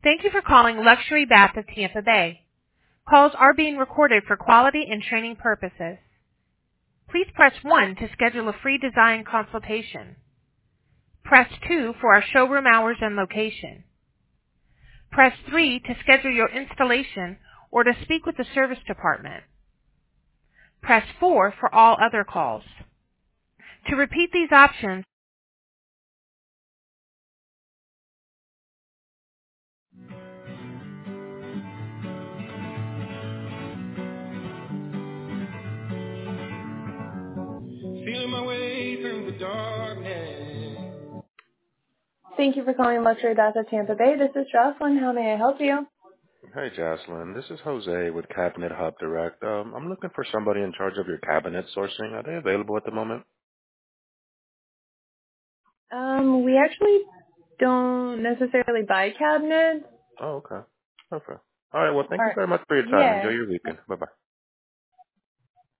Thank you for calling Luxury Bath of Tampa Bay. Calls are being recorded for quality and training purposes. Please press 1 to schedule a free design consultation. Press 2 for our showroom hours and location. Press 3 to schedule your installation or to speak with the service department. Press 4 for all other calls. To repeat these options, feeling my way through the darkness. Thank you for calling Luxury Bath of Tampa Bay. This is Jocelyn. How may I help you? Hi, Jocelyn. This is Jose with Cabinet Hub Direct. I'm looking for somebody in charge of your cabinet sourcing. Are they available at the moment? We actually don't necessarily buy cabinets. Oh, okay. Okay. All right. Well, thank you Or very much for your time. Enjoy yeah. your weekend. Bye-bye.